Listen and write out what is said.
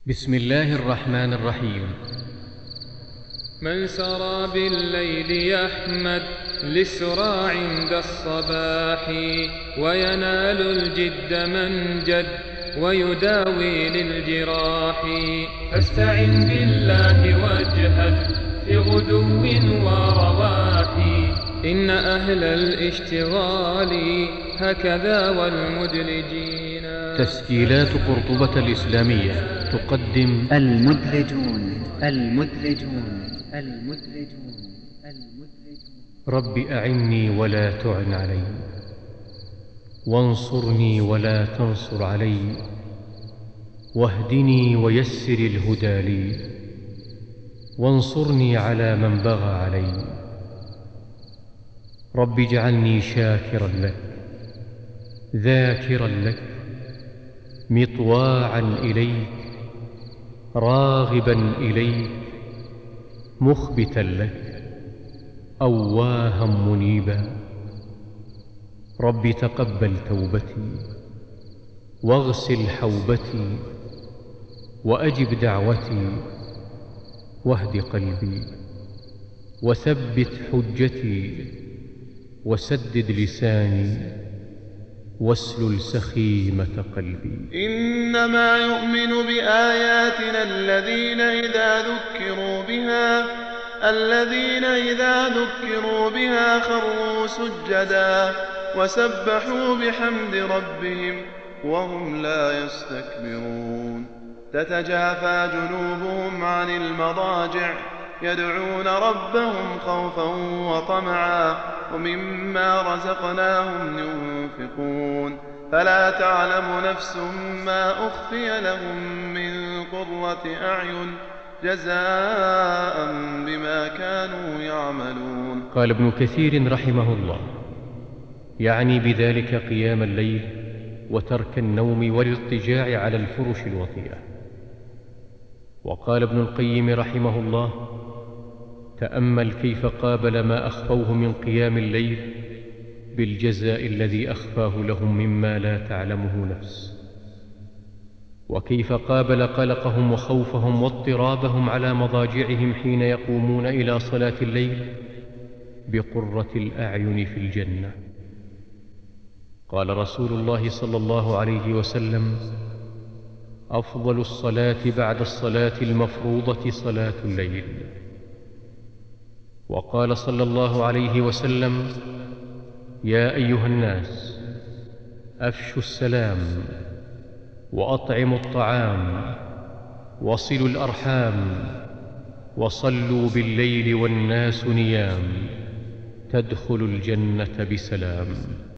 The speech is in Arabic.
بسم الله الرحمن الرحيم. من سرى بالليل يحمد للسرى عند الصباح، وينال الجد من جد ويداوي للجراح. فاستعن بالله واجهد في غدو ورواح، إن أهل الاشتغال هكذا والمدلجين. تسجيلات قرطبة الإسلامية تقدم المدلجون رب أعني ولا تعن علي، وانصرني ولا تنصر علي، واهدني ويسر الهدى لي، وانصرني على من بغى علي. رب اجعلني شاكرا لك، ذاكرا لك، مطواعا إليك، راغبا إليك، مخبتا لك، أواها منيبا. رب تقبل توبتي، واغسل حوبتي، وأجب دعوتي، واهد قلبي، وثبت حجتي، وسدد لساني، واسلل سخيمة قلبي. إنما يؤمن بآياتنا الذين إذا ذكروا بها خروا سجدا وسبحوا بحمد ربهم وهم لا يستكبرون. تتجافى جنوبهم عن المضاجع يدعون ربهم خوفا وطمعا ومما رزقناهم ينفقون. فلا تعلم نفس ما أخفي لهم من قرة أعين جزاء بما كانوا يعملون. قال ابن كثير رحمه الله: يعني بذلك قيام الليل وترك النوم والاضطجاع على الفرش الوطيئة. وقال ابن القيم رحمه الله: تأمل كيف قابل ما أخفوه من قيام الليل بالجزاء الذي أخفاه لهم مما لا تعلمه نفس، وكيف قابل قلقهم وخوفهم واضطرابهم على مضاجعهم حين يقومون إلى صلاة الليل بقرة الأعين في الجنة. قال رسول الله صلى الله عليه وسلم: أفضل الصلاة بعد الصلاة المفروضة صلاة الليل. وقال صلى الله عليه وسلم: يا أيها الناس، أفشوا السلام، وأطعموا الطعام، وصلوا الأرحام، وصلوا بالليل والناس نيام، تدخلوا الجنة بسلام.